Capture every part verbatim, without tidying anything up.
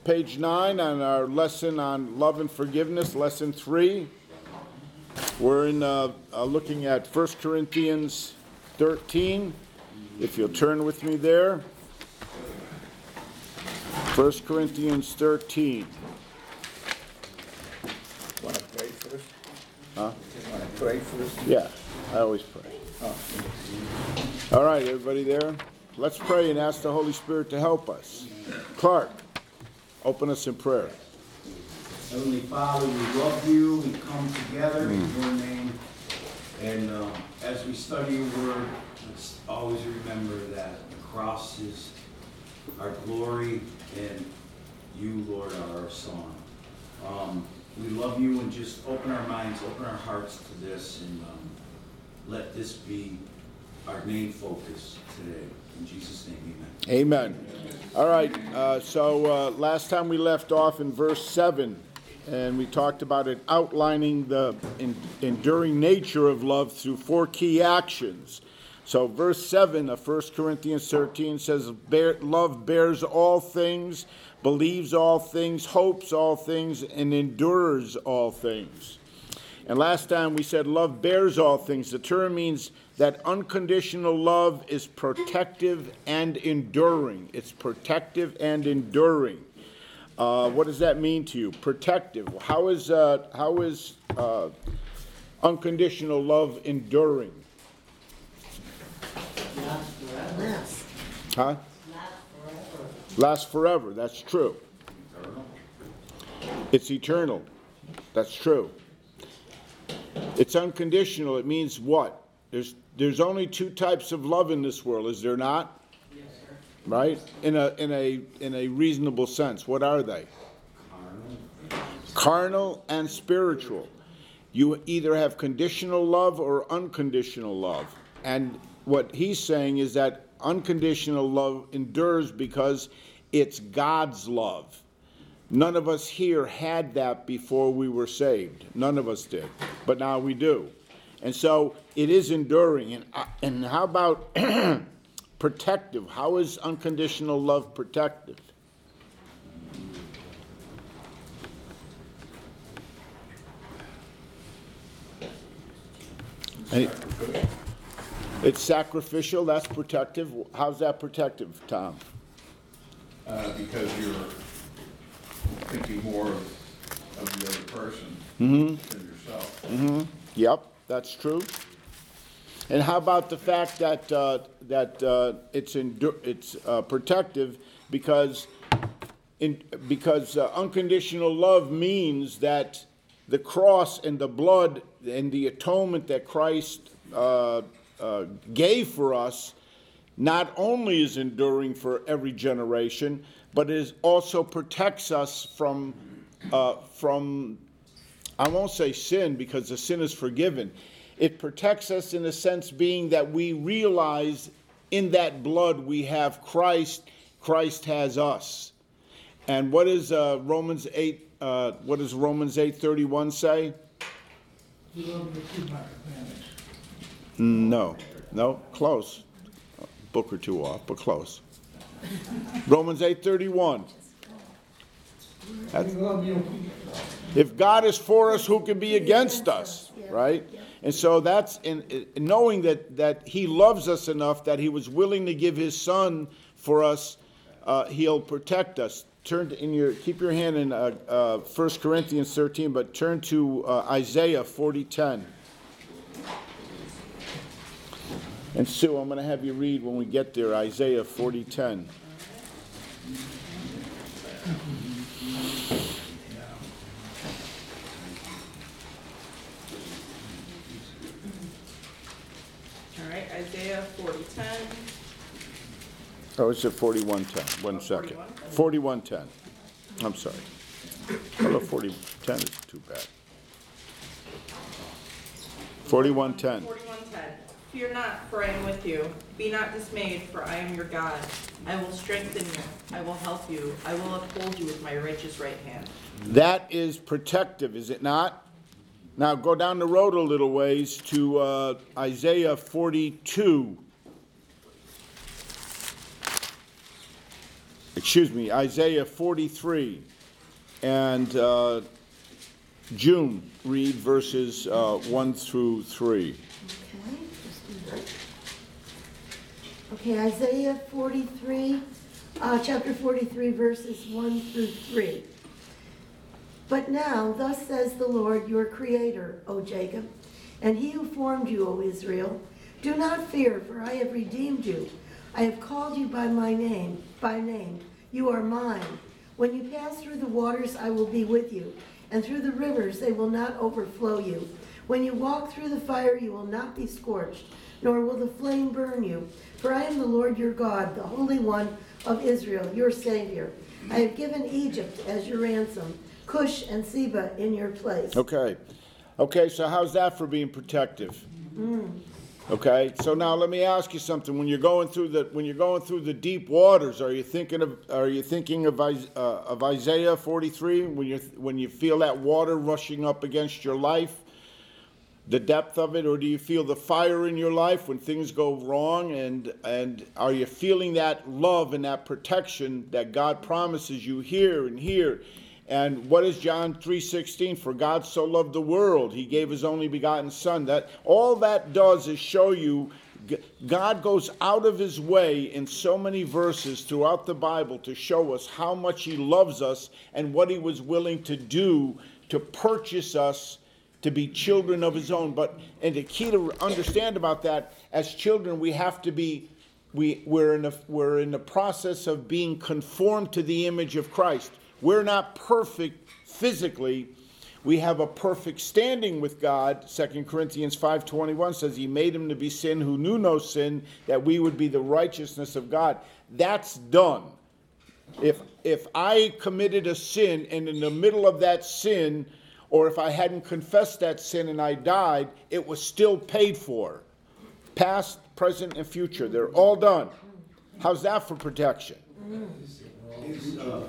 page nine on our lesson on love and forgiveness, lesson three. We're in uh, uh, looking at First Corinthians thirteen. If you'll turn with me there. First Corinthians thirteen. Want to pray first? Huh? Want to pray first? Yeah, I always pray. Oh. All right, everybody there? Let's pray and ask the Holy Spirit to help us. Clark, open us in prayer. Heavenly Father, we love you. We come together in your name. And uh, as we study your word, let's always remember that the cross is our glory and you, Lord, are our song. Um, we love you, and just open our minds, open our hearts to this, and um, let this be our main focus today. In Jesus' name, amen. Amen. All right, uh, so uh, last time we left off in verse seven, and we talked about it outlining the in, enduring nature of love through four key actions. So verse seven of First Corinthians thirteen says, Bear, love bears all things, believes all things, hopes all things, and endures all things. And last time we said love bears all things. The term means that unconditional love is protective and enduring. It's protective and enduring. Uh, what does that mean to you? Protective. How is uh, how is uh, unconditional love enduring? Lasts forever. Huh? Lasts forever. Lasts forever. That's true. It's eternal. That's true. It's unconditional. It means what? There's there's only two types of love in this world, is there not? Yes, sir. Right? In a in a in a reasonable sense. What are they? Carnal. Carnal and spiritual. You either have conditional love or unconditional love. And what he's saying is that unconditional love endures because it's God's love. None of us here had that before we were saved. None of us did. But now we do. And so it is enduring. And, uh, and how about protective? How is unconditional love protective? Any- It's sacrificial, that's protective. How's that protective, Tom? Uh, because you're thinking more of, of the other person Mm-hmm. than yourself. Mm-hmm. Yep, that's true. And how about the fact that uh, that uh, it's endu- it's uh, protective because in, because uh, unconditional love means that the cross and the blood and the atonement that Christ uh, uh, gave for us not only is enduring for every generation, but it is also protects us from uh, from I won't say sin because the sin is forgiven. It protects us in the sense being that we realize in that blood we have Christ, Christ has us. And what is uh, Romans eight? Uh, what does Romans eight thirty-one say? You love me too much, advantage. No, no, close. A book or two off, but close. Romans eight thirty-one. That's, You love me. if God is for us, who can be against us, right? And so that's in, in knowing that that He loves us enough that He was willing to give His Son for us. Uh, he'll protect us. Turn to, in your keep your hand in uh, uh, First Corinthians thirteen, but turn to uh, Isaiah forty ten. And Sue, I'm going to have you read when we get there Isaiah forty ten. All right, Isaiah forty ten. Oh, it's at forty-one ten. One second. forty-one ten. I'm sorry. Although forty ten is too bad. forty-one ten. forty-one ten. Fear not, for I am with you. Be not dismayed, for I am your God. I will strengthen you. I will help you. I will uphold you with my righteous right hand. That is protective, is it not? Now go down the road a little ways to uh, Isaiah forty-two. excuse me, Isaiah forty-three. And uh, June, read verses uh, one through three. Okay, just do that. Okay, Isaiah forty-three, uh, chapter forty-three, verses one through three. But now, thus says the Lord, your Creator, O Jacob, and he who formed you, O Israel, do not fear, for I have redeemed you. I have called you by my name, by name. You are mine. When you pass through the waters, I will be with you, and through the rivers, they will not overflow you. When you walk through the fire, you will not be scorched, nor will the flame burn you. For I am the Lord your God, the Holy One of Israel, your Savior. I have given Egypt as your ransom, Cush and Seba in your place. Okay. Okay, so how's that for being protective? Mm. Okay, so now let me ask you something. When you're going through the when you're going through the deep waters, are you thinking of are you thinking of, uh, of Isaiah forty-three when you when you feel that water rushing up against your life, the depth of it, or do you feel the fire in your life when things go wrong? And and are you feeling that love and that protection that God promises you here and here? And what is John three sixteen? For God so loved the world, he gave his only begotten Son. That all that does is show you God goes out of his way in so many verses throughout the Bible to show us how much he loves us and what he was willing to do to purchase us to be children of his own. But and the key to understand about that, as children, we have to be we we're in a, we're in the process of being conformed to the image of Christ. We're not perfect physically. We have a perfect standing with God. Second Corinthians five twenty-one says he made him to be sin who knew no sin, that we would be the righteousness of God. That's done. If if I committed a sin and in the middle of that sin, or if I hadn't confessed that sin and I died, it was still paid for. Past, present, and future. They're all done. How's that for protection? It's, uh,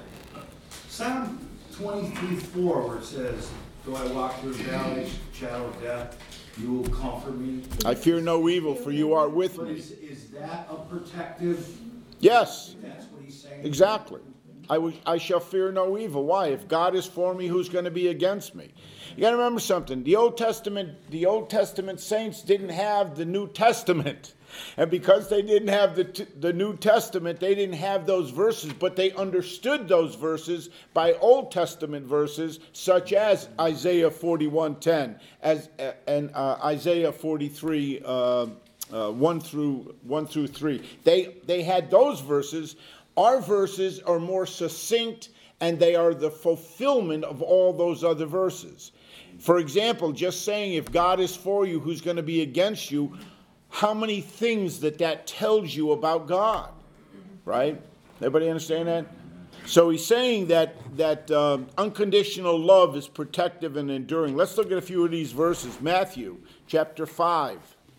Psalm twenty-three four, where it says, though I walk through the valley, shadow of death, you will comfort me. I fear no evil, for you are with But me. is, is that a protective? Yes, That's what he's saying. exactly. I, w- I shall fear no evil. Why? If God is for me, who's going to be against me? You got to remember something. The Old Testament, the Old Testament saints didn't have the New Testament. And because they didn't have the, t- the New Testament, they didn't have those verses, but they understood those verses by Old Testament verses, such as Isaiah forty-one ten as, uh, and uh, Isaiah forty-three, uh, uh, one through one through three. They, they had those verses. Our verses are more succinct, and they are the fulfillment of all those other verses. For example, just saying, if God is for you, who's going to be against you? How many things that that tells you about God, right? Everybody understand that? So he's saying that that um, unconditional love is protective and enduring. Let's look at a few of these verses. Matthew chapter five.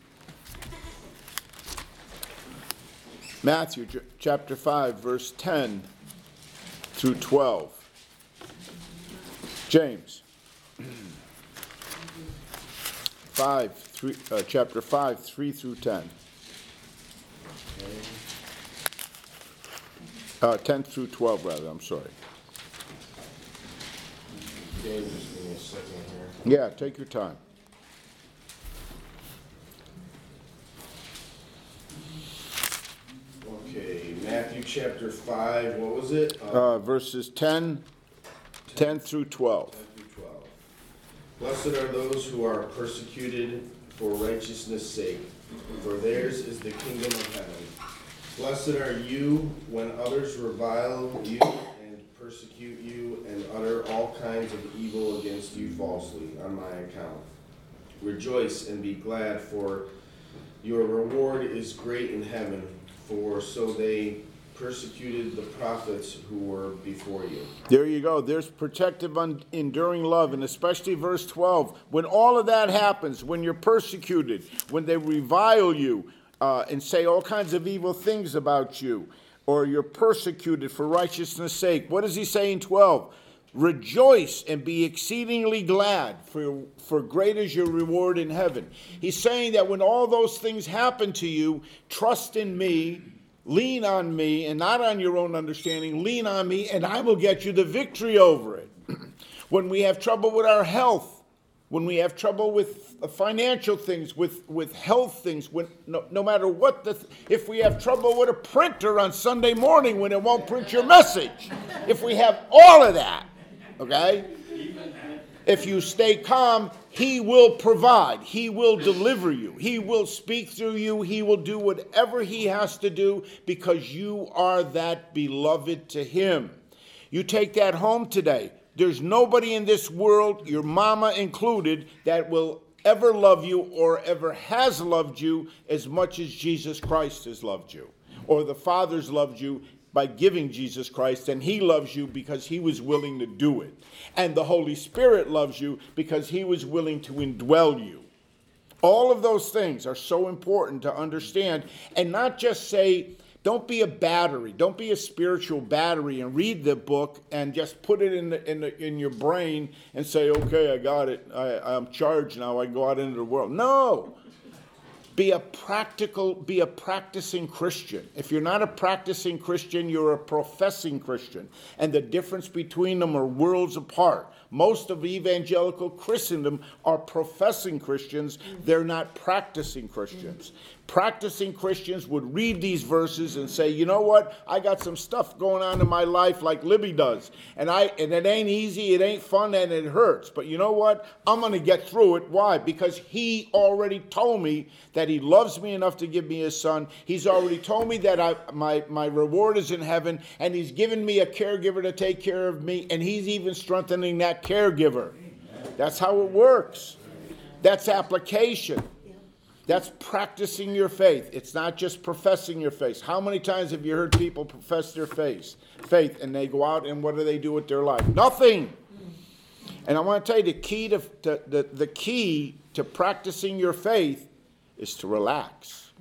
Matthew ch- chapter five, verse ten through twelve. James five, three, uh, chapter five, three through ten. Uh, ten through twelve, rather. I'm sorry. James, just give me a second here. Yeah, take your time. Okay, Matthew chapter five, what was it? Uh, verses ten, ten through twelve. ten through twelve. Blessed are those who are persecuted for righteousness' sake, for theirs is the kingdom of heaven. Blessed are you when others revile you and persecute you and utter all kinds of evil against you falsely on my account. Rejoice and be glad, for your reward is great in heaven, for so they persecuted the prophets who were before you. There you go. There's protective, un- enduring love, and especially verse twelve. When all of that happens, when you're persecuted, when they revile you uh, and say all kinds of evil things about you, or you're persecuted for righteousness' sake, what does he say in twelve? Rejoice and be exceedingly glad, for, for great is your reward in heaven. He's saying that when all those things happen to you, trust in me Lean on me and not on your own understanding. Lean on me and I will get you the victory over it. When we have trouble with our health, when we have trouble with financial things, with, with health things, when, no, no matter what, the, if we have trouble with a printer on Sunday morning when it won't print your message, if we have all of that, okay? If you stay calm, he will provide. He will deliver you. He will speak through you. He will do whatever he has to do because you are that beloved to him. You take that home today. There's nobody in this world, your mama included, that will ever love you or ever has loved you as much as Jesus Christ has loved you. Or the Father's loved you by giving Jesus Christ, and he loves you because he was willing to do it. And the Holy Spirit loves you because he was willing to indwell you. All of those things are so important to understand, and not just say, don't be a battery, don't be a spiritual battery and read the book and just put it in the, in the, in your brain and say, okay, I got it, I, I'm charged now, I go out into the world. No. Be a practical, be a practicing Christian. If you're not a practicing Christian, you're a professing Christian. And the difference between them are worlds apart. Most of evangelical Christendom are professing Christians. They're not practicing Christians. Practicing Christians would read these verses and say, you know what? I got some stuff going on in my life like Libby does. And I and it ain't easy, it ain't fun, and it hurts. But you know what? I'm going to get through it. Why? Because he already told me that he loves me enough to give me his son. He's already told me that I, my, my reward is in heaven. And he's given me a caregiver to take care of me. And he's even strengthening that caregiver. That's how it works. That's application. That's practicing your faith. It's not just professing your faith. How many times have you heard people profess their faith, faith, and they go out and what do they do with their life? Nothing. And I want to tell you the key to, to the, the key to practicing your faith is to relax.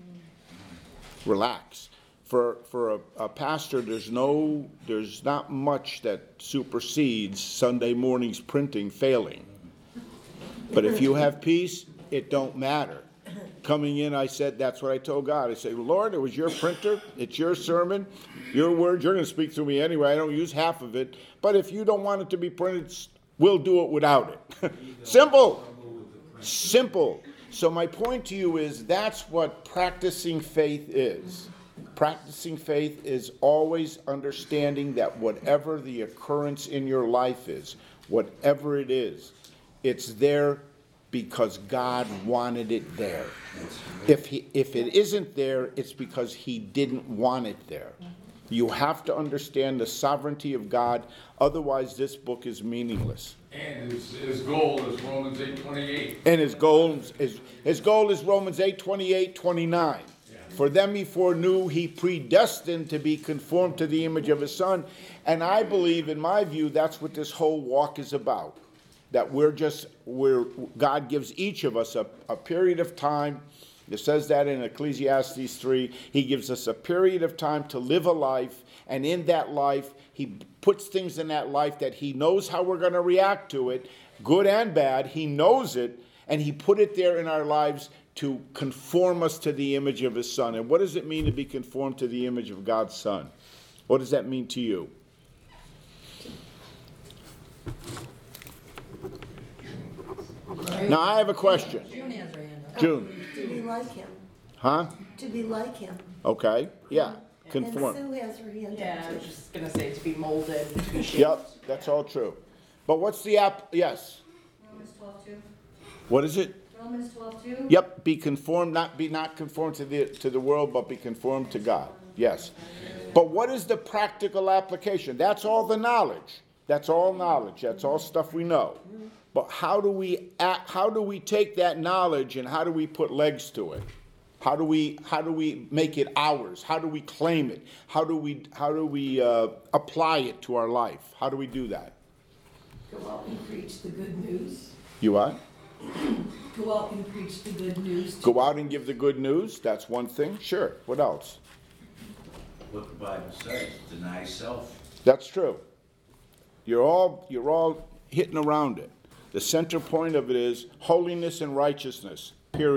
Relax. For for a, a pastor, there's no there's not much that supersedes Sunday morning's printing failing. But if you have peace, it don't matter. Coming in, I said, that's what I told God. I said, Lord, it was your printer. It's your sermon, your word. You're going to speak through me anyway. I don't use half of it. But if you don't want it to be printed, we'll do it without it. Simple. Simple. So my point to you is that's what practicing faith is. Practicing faith is always understanding that whatever the occurrence in your life is, whatever it is, it's there because God wanted it there. If he, if it isn't there, it's because he didn't want it there. You have to understand the sovereignty of God, otherwise this book is meaningless. And his, his goal is Romans eight twenty-eight. And his goal is, his goal is Romans eight twenty-eight, twenty-nine. For them he foreknew, he predestined to be conformed to the image of his son. And I believe, in my view, that's what this whole walk is about. That we're just, we're, God gives each of us a, a period of time. It says that in Ecclesiastes three. He gives us a period of time to live a life. And in that life, he puts things in that life that he knows how we're going to react to it, good and bad. He knows it. And he put it there in our lives to conform us to the image of his son. And what does it mean to be conformed to the image of God's son? What does that mean to you? Now, I have a question. June has her hand up. June. To be like him. Huh? To be like him. Okay. Yeah. And Conform. Sue has her hand Yeah, I up was too. just gonna say to be molded, to be shaped. Yep. That's all true. But what's the app? Yes. Romans twelve two. What is it? Romans twelve two. Yep. Be conformed, not be not conformed to the to the world, but be conformed to God. Yes. But what is the practical application? That's all the knowledge. That's all knowledge. That's all stuff we know. But how do we act, how do we take that knowledge and how do we put legs to it? How do we how do we make it ours? How do we claim it? How do we how do we uh, apply it to our life? How do we do that? Go out and preach the good news. You what? Go out and preach the good news. Go out and give the good news. That's one thing. Sure. What else? What the Bible says, deny self. That's true. You're all you're all hitting around it. The center point of it is holiness and righteousness. Period.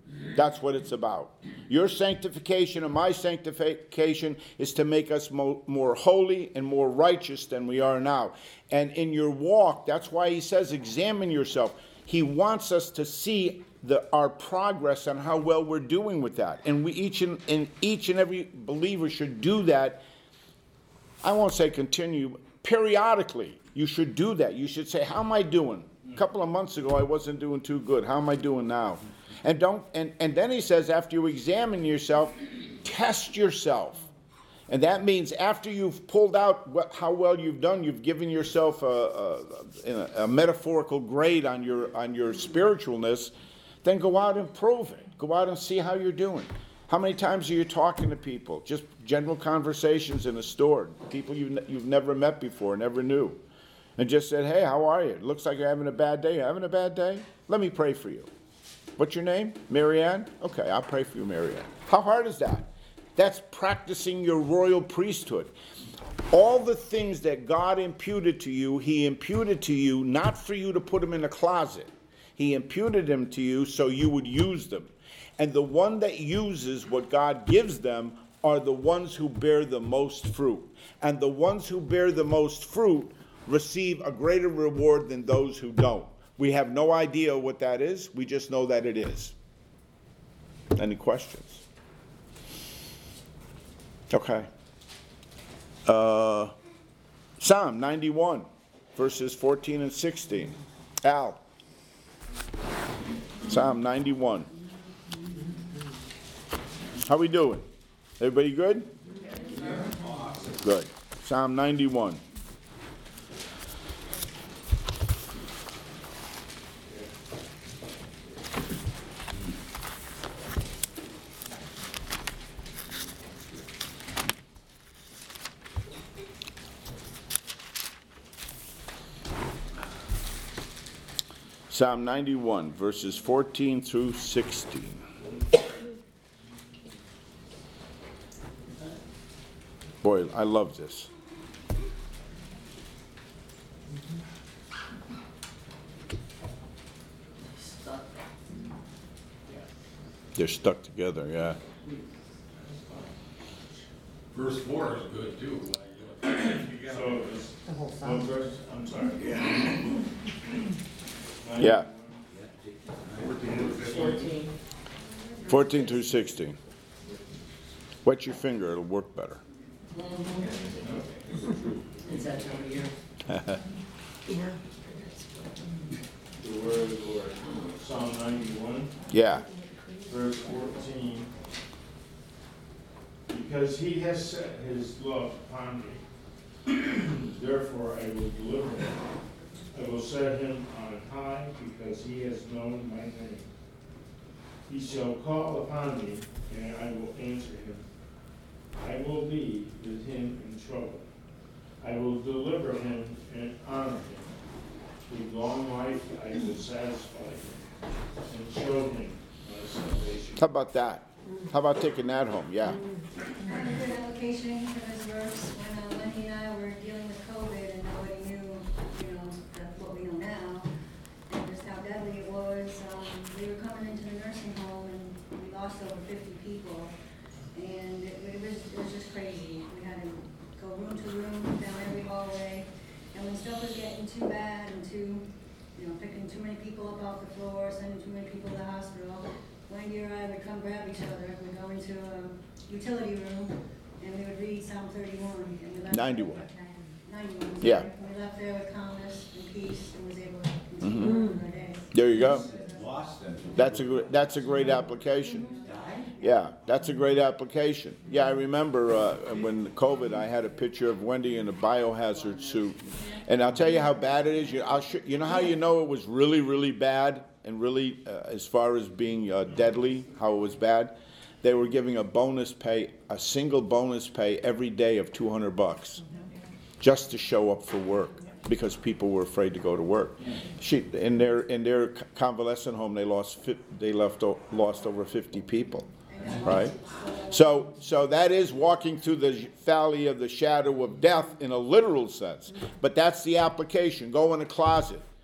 That's what it's about. Your sanctification and my sanctification is to make us mo- more holy and more righteous than we are now. And in your walk, that's why he says, examine yourself. He wants us to see the, our progress on how well we're doing with that. And we each and, and each and every believer should do that. I won't say continue, periodically. You should do that. You should say, how am I doing? A couple of months ago, I wasn't doing too good. How am I doing now? And don't. And, and then he says, after you examine yourself, test yourself. And that means after you've pulled out what, how well you've done, you've given yourself a, a, a metaphorical grade on your on your spiritualness, then go out and prove it. Go out and see how you're doing. How many times are you talking to people? Just general conversations in a store. People you've, you've never met before, never knew. And just said, hey, how are you? It looks like you're having a bad day. You're having a bad day? Let me pray for you. What's your name? Marianne? Okay, I'll pray for you, Marianne. How hard is that? That's practicing your royal priesthood. All the things that God imputed to you, he imputed to you not for you to put them in a closet. He imputed them to you so you would use them. And the one that uses what God gives them are the ones who bear the most fruit. And the ones who bear the most fruit receive a greater reward than those who don't. We have no idea what that is. We just know that it is. Any questions? Okay. Uh, Psalm ninety-one, verses fourteen and sixteen. Al. Psalm ninety-one. How we doing? Everybody good? Good. Psalm ninety-one. Psalm ninety-one, verses fourteen through sixteen. Boy, I love this. They're stuck together, yeah. Verse four is good too. So, The whole what song. verse, I'm sorry. Yeah, Fourteen. fourteen through sixteen. Wet your finger, it'll work better. Is that time of year? Yeah. The word of the Lord. Psalm ninety-one, Yeah, verse fourteen. Because he has set his love upon me, therefore I will deliver him. I will set him on high, because he has known my name. He shall call upon me, and I will answer him. I will be with him in trouble. I will deliver him and honor him. With long life I will satisfy him and show him my salvation. how about that? How about taking that home? Yeah. Another good application for this verse, when uh, Wendy and I were dealing with COVID and nobody knew, you know, that what we know now, and just how deadly it was, um, we were coming into the nursing home and we lost over fifty people. And it, it was, it was just crazy. We had to go room to room, down every hallway. And when stuff was getting too bad and too, you know, picking too many people up off the floor, sending too many people to the hospital, Wendy or I would come grab each other, we'd go into a utility room, and we would read Psalm thirty-one. And we left ninety-one. ninety-one. sorry. Yeah. And we left there with calmness and peace and was able to continue on our day. There you go. Lost them. That's a, gr- that's a great application. Yeah, that's a great application. Yeah, I remember uh, when COVID, I had a picture of Wendy in a biohazard suit. And I'll tell you how bad it is. You, I'll sh- you know how you know it was really, really bad and really, uh, as far as being uh, deadly, how it was bad? They were giving a bonus pay, a single bonus pay every day of two hundred bucks just to show up for work because people were afraid to go to work. She, in their in their convalescent home, they lost fi- they left o- lost over fifty people. Right? So so that is walking through the valley of the shadow of death in a literal sense. But that's the application. Go in a closet.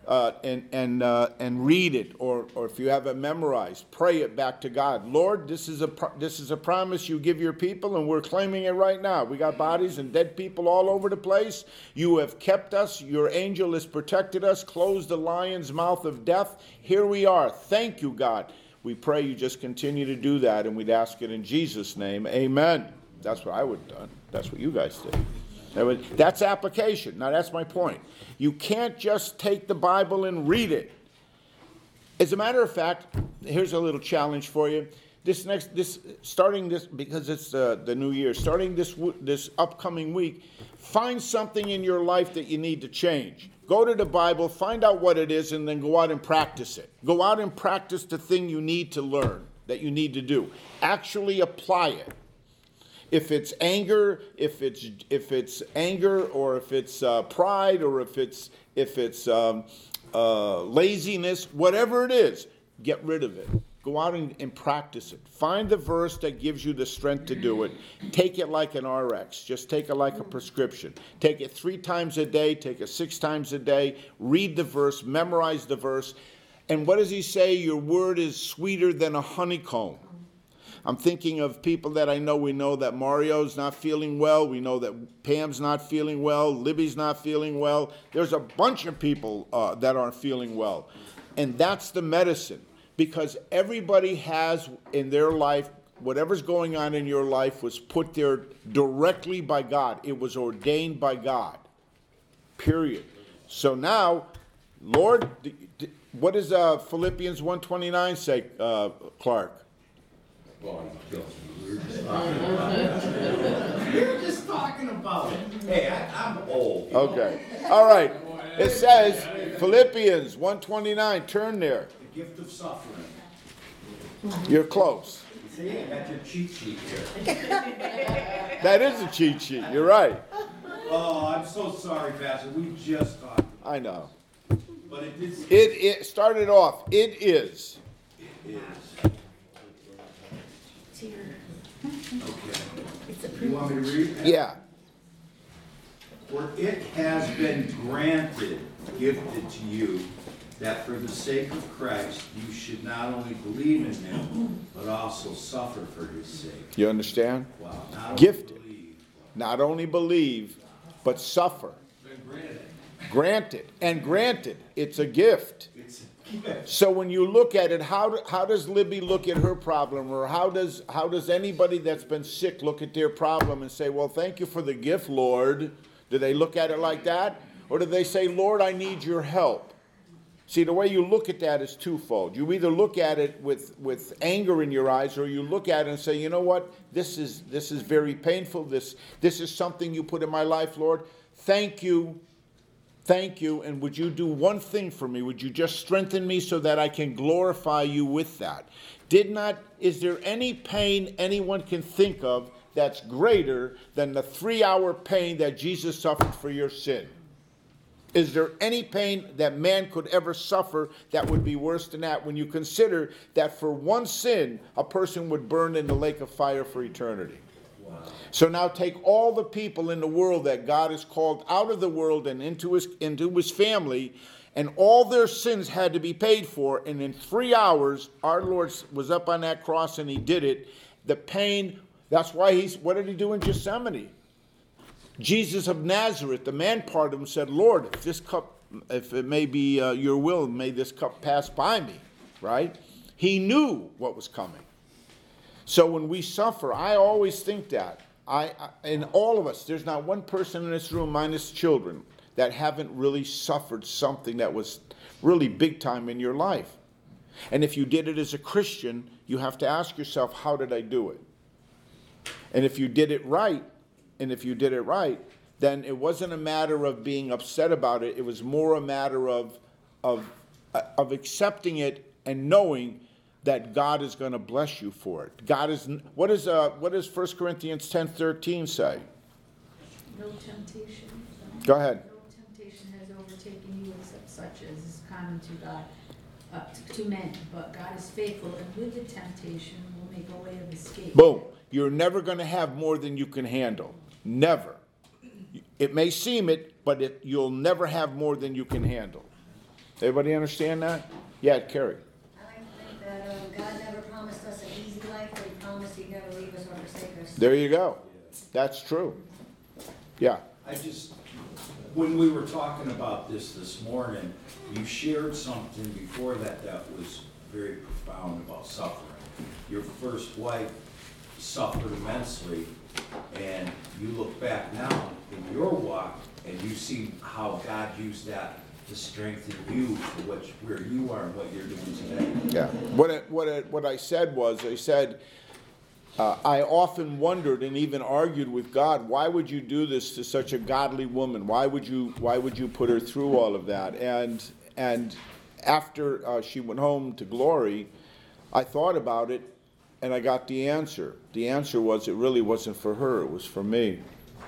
uh, and and uh, and read it, or or if you have it memorized, pray it back to God. Lord, this is a pro- this is a promise you give your people, and we're claiming it right now. We got bodies and dead people all over the place. You have kept us. Your angel has protected us. Closed the lion's mouth of death. Here we are. Thank you, God. We pray you just continue to do that, and we'd ask it in Jesus' name. Amen. That's what I would have done. That's what you guys did. That was- That's application. Now, that's my point. You can't just take the Bible and read it. As a matter of fact, here's a little challenge for you. This next, this starting this, because it's uh, the new year, starting this w- this upcoming week, find something in your life that you need to change. Go to the Bible, find out what it is, and then go out and practice it. Go out and practice the thing you need to learn, that you need to do. Actually apply it. If it's anger, if it's if it's anger, or if it's uh, pride, or if it's if it's um, uh, laziness, whatever it is, get rid of it. Go out and, and practice it. Find the verse that gives you the strength to do it. Take it like an R X. Just take it like a prescription. Take it three times a day. Take it six times a day. Read the verse. Memorize the verse. And what does he say? Your word is sweeter than a honeycomb. I'm thinking of people that I know. We know that Mario's not feeling well. We know that Pam's not feeling well. Libby's not feeling well. There's a bunch of people uh, that aren't feeling well. And that's the medicine. Because everybody has in their life, whatever's going on in your life was put there directly by God. It was ordained by God. Period. So now, Lord, what does uh, Philippians one twenty-nine say, uh, Clark? Well, we were just talking about it. We were just talking about it. Hey, I, I'm old. Okay. All right. It says, Philippians one twenty-nine, turn there. The gift of suffering. You're close. See, I got your cheat sheet here. That is a cheat sheet. You're right. Oh, I'm so sorry, Pastor. We just talked. I know. But it is. It, it started off, it is. It is. It's here. Okay. It's a You want me to read? Yeah. For it has been granted, gifted to you, that for the sake of Christ you should not only believe in him, but also suffer for his sake. You understand? Wow. Not only Gifted. believe, Not only believe, but suffer. Granted. And granted. It's a gift. it's a gift. So when you look at it, how, do- how does Libby look at her problem? Or how does, how does anybody that's been sick look at their problem and say, well, thank you for the gift, Lord? Do they look at it like that? Or do they say, Lord, I need your help? See, the way you look at that is twofold. You either look at it with, with anger in your eyes, or you look at it and say, you know what, this is this is very painful. This this is something you put in my life, Lord. Thank you. Thank you. And would you do one thing for me? Would you just strengthen me so that I can glorify you with that? Did not, is there any pain anyone can think of that's greater than the three-hour pain that Jesus suffered for your sin? Is there any pain that man could ever suffer that would be worse than that when you consider that for one sin, a person would burn in the lake of fire for eternity? Wow. So now take all the people in the world that God has called out of the world and into his, into his family, and all their sins had to be paid for, and in three hours, our Lord was up on that cross and he did it. The pain, that's why he's, what did he do in Gethsemane? Jesus of Nazareth, the man part of him, said, Lord, if this cup, if it may be uh, your will, may this cup pass by me, right? He knew what was coming. So when we suffer, I always think that. I, I and all of us, there's not one person in this room, minus children, that haven't really suffered something that was really big time in your life. And if you did it as a Christian, you have to ask yourself, how did I do it? And if you did it right, And if you did it right, then it wasn't a matter of being upset about it. It was more a matter of, of, of accepting it and knowing that God is going to bless you for it. God is, what is, uh, what does First Corinthians ten thirteen say? No temptation. Go ahead. No temptation has overtaken you except such as is common to God, uh, to, to men. But God is faithful, and with the temptation will make a way of escape. Boom. You're never going to have more than you can handle. Never. It may seem it, but it, you'll never have more than you can handle. Everybody understand that? Yeah, Carrie. I like to think that um, God never promised us an easy life, but He promised He'd never leave us or forsake us. There you go. That's true. Yeah. I just, when we were talking about this this morning, you shared something before that that was very profound about suffering. Your first wife suffered immensely, and you look back now in your walk, and you see how God used that to strengthen you for what, where you are and what you're doing today. Yeah. What it, what it, what I said was, I said, uh, I often wondered and even argued with God, why would you do this to such a godly woman? Why would you why would you put her through all of that? And and after uh, she went home to glory, I thought about it, and I got the answer. The answer was, it really wasn't for her, it was for me.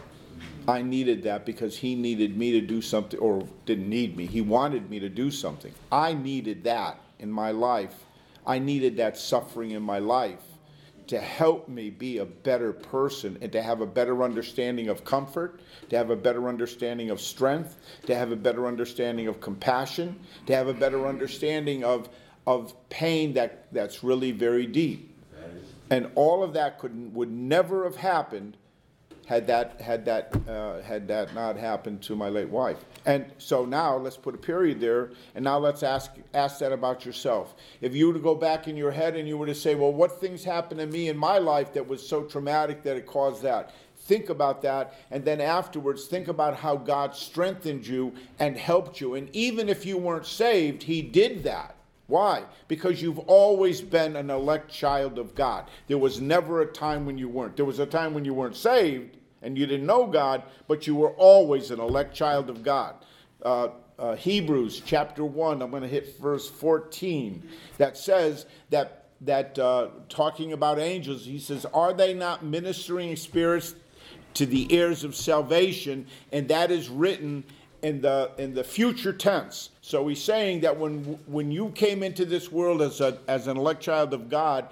I needed that because he needed me to do something, or didn't need me, he wanted me to do something. I needed that in my life. I needed that suffering in my life to help me be a better person and to have a better understanding of comfort, to have a better understanding of strength, to have a better understanding of compassion, to have a better understanding of, of pain that, that's really very deep. And all of that could, would never have happened had that had that uh, had that not happened to my late wife. And so now let's put a period there, and now let's ask ask that about yourself. If you were to go back in your head and you were to say, well, what things happened to me in my life that was so traumatic that it caused that? Think about that, and then afterwards think about how God strengthened you and helped you. And even if you weren't saved, he did that. Why? Because you've always been an elect child of God. There was never a time when you weren't. There was a time when you weren't saved and you didn't know God, but you were always an elect child of God. Uh, uh, Hebrews chapter one, I'm going to hit verse fourteen, that says that, that uh, talking about angels, he says, are they not ministering spirits to the heirs of salvation? And that is written in the in the future tense. So he's saying that when when you came into this world as a as an elect child of God,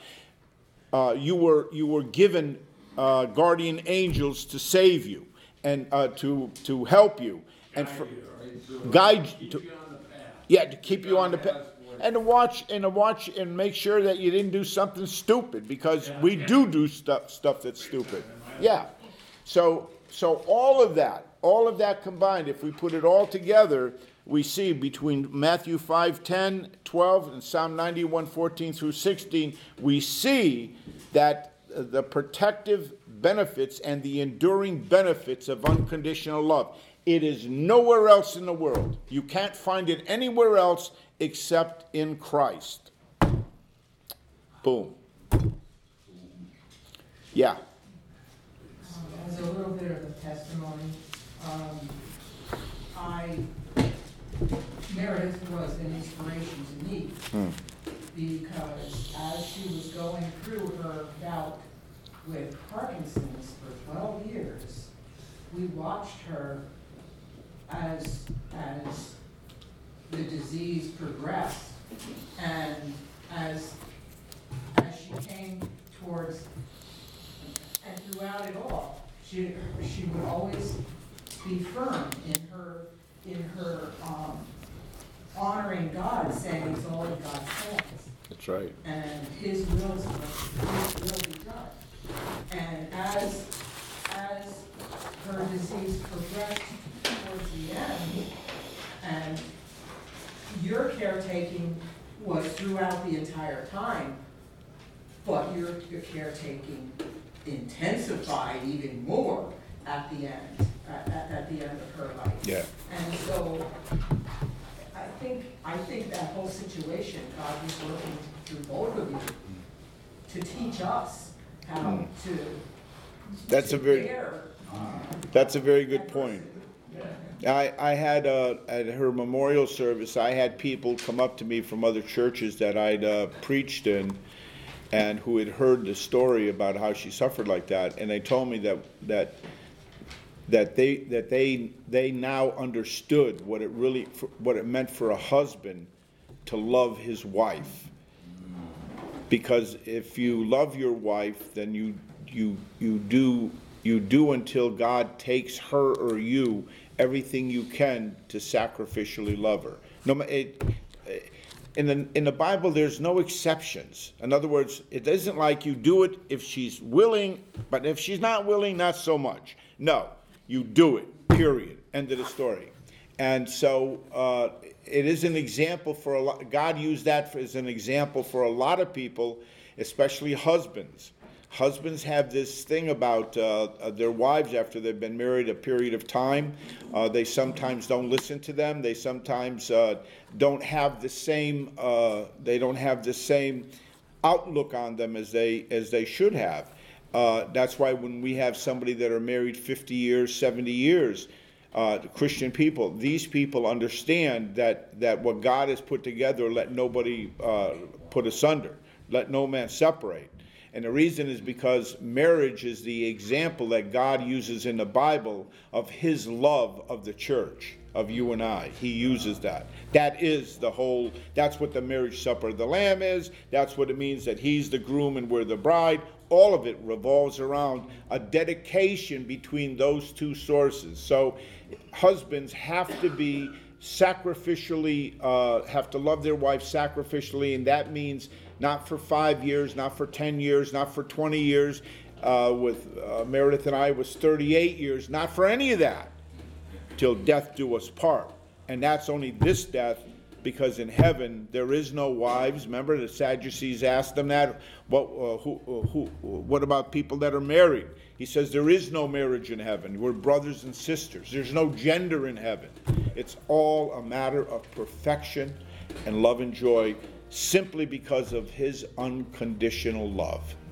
uh, you were you were given uh, guardian angels to save you and uh, to to help you and for, guide you, to, yeah, to keep you on the path, and to watch and to watch and make sure that you didn't do something stupid, because we do do stuff stuff that's stupid. Yeah. So so all of that. All of that combined, if we put it all together, we see between Matthew five, ten, twelve, and Psalm ninety-one, fourteen through sixteen, we see that the protective benefits and the enduring benefits of unconditional love. It is nowhere else in the world. You can't find it anywhere else except in Christ. Boom. Yeah. As a little bit of a testimony, um, I, Meredith was an inspiration to me, Hmm. because as she was going through her bout with Parkinson's for twelve years, we watched her as, as the disease progressed, and as, as she came towards, and throughout it all, she, she would always be firm in her, in her, um, honoring God, saying it's all in God's hands. That's right. And his will, his will be done. And as, as her disease progressed towards the end, and your caretaking was throughout the entire time, but your, your caretaking intensified even more at the end, at, at, at the end of her life. Yeah. And so, I think, I think that whole situation, God was working through both of you to teach us how Mm. to, That's to a very bear, uh, that's a very good point. I, I had, uh, at her memorial service, I had people come up to me from other churches that I'd uh, preached in, and who had heard the story about how she suffered like that, and they told me that that that they that they they now understood what it really what it meant for a husband to love his wife. Because if you love your wife, then you you you do you do until God takes her or you everything you can to sacrificially love her. No, ma- it, in the, in the Bible, there's no exceptions. In other words, it isn't like you do it if she's willing, but if she's not willing, not so much. No, you do it, period. End of the story. And so uh, it is an example for a lot, God used that for, as an example for a lot of people, especially husbands. Husbands have this thing about uh, their wives after they've been married a period of time. Uh, they sometimes don't listen to them. They sometimes uh, don't have the same. Uh, they don't have the same outlook on them as they as they should have. Uh, that's why when we have somebody that are married fifty years, seventy years, uh, Christian people, these people understand that that what God has put together, let nobody uh, put asunder. Let no man separate. And the reason is because marriage is the example that God uses in the Bible of his love of the church, of you and I. He uses that. That is the whole, that's what the marriage supper of the Lamb is. That's what it means that he's the groom and we're the bride. All of it revolves around a dedication between those two sources. So husbands have to be sacrificially, uh, have to love their wife sacrificially, and that means not for five years, not for ten years, not for twenty years. Uh, with uh, Meredith and I, it was thirty-eight years, not for any of that, till death do us part. And that's only this death, because in heaven there is no wives. Remember, the Sadducees asked them that. What, uh, who, uh, who, what about people that are married? He says there is no marriage in heaven. We're brothers and sisters. There's no gender in heaven. It's all a matter of perfection and love and joy, simply because of his unconditional love.